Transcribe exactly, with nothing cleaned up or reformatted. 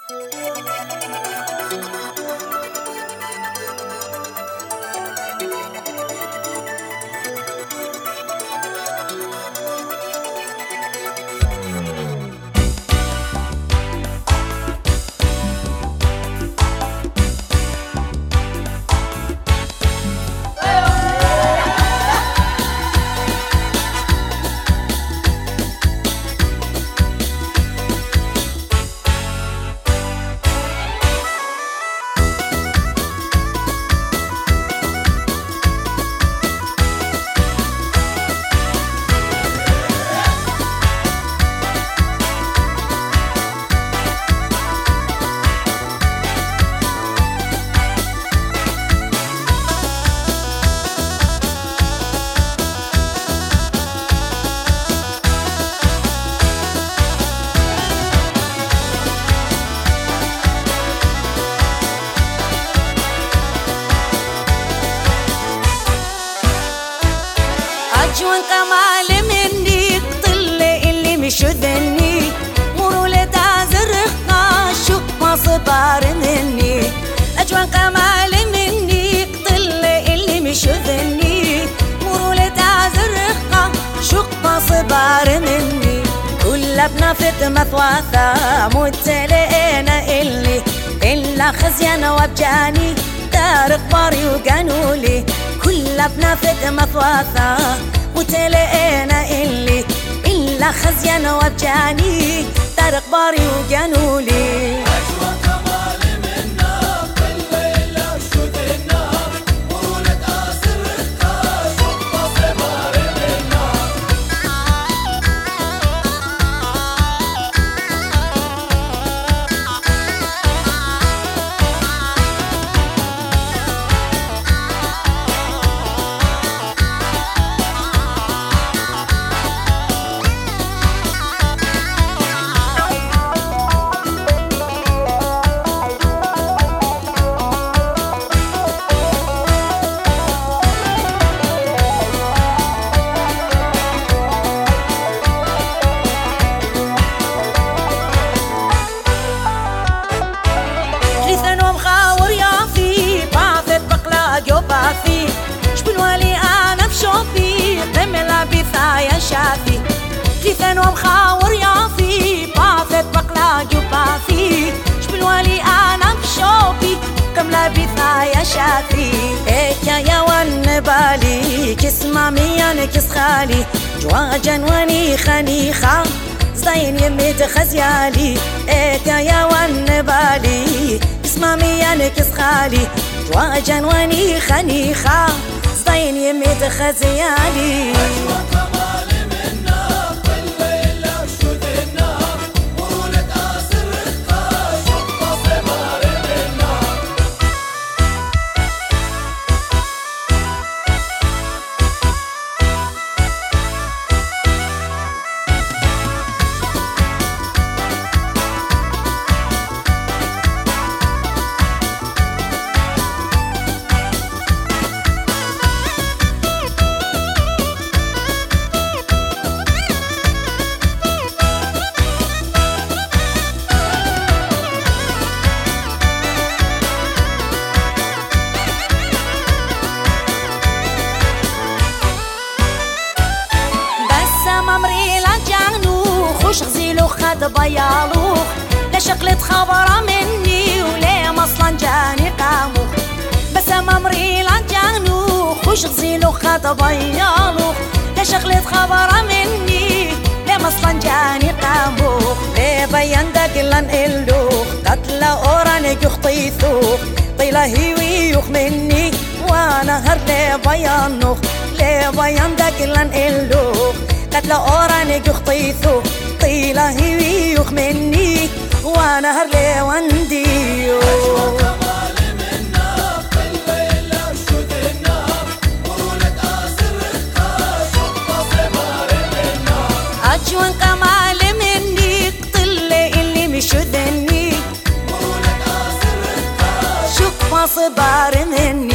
أجوان كمال مني طل اللي مش ذني مروا لتعزرقنا شو ما صبر مني. أجوان كمال مني طل اللي مش ذني مروا لتعزرقنا شو ما صبر مني. كل ابنا فت مثواثا متلقينا اللي إلا خزيانة وبجاني دار اخباري وقانولي. كل ابنا فت مثواثا وتلاقينا اللي إلا خزيانة وبجاني دار اخباري وقانولي. أجوان كمال منا كل إلا شذنا مرونة آسر شق صبار منا. جوبافي شبنوالي أنا بشوفي قملا بثايا شافي كيفن ومخاور يافي بافت بقلا جوبافي شبنوالي أنا بشوفي قملا بثايا شافي. إيكا يا ون بالي كسما ميان كس خالي جواجن وني خنيخة زين يميت خزيالي. إيكا يا ون بالي كسما ميان كس خالي واجن وني خنيخة زين يميت خزيالي. أجوان كمال منا كل إلا شذنا مرونة آسر شق صبار منا. خوش غزيلو خد بيالو لا شقلت خبره مني ولا مصلا جاني قامو بس ممري لا جانو خوش غزيلو خد بيالو لا شقلت خبره مني لا مصلا جاني قامو لا بيان دقلن إلو قتل أورانك يخطيثو طيله هيويوخ مني وانا هر لا بيانو لا بيان دقلن إلو قتل أورانك يخطيثو طيله هيويوخ مني وانا هر لا ونديو. أجوان كمال منا كل إلا شذنا مرونة آسر شق صبار منا. أجوان كمال مني طل اللي مش ذني مرونة آسر شق صبار مني.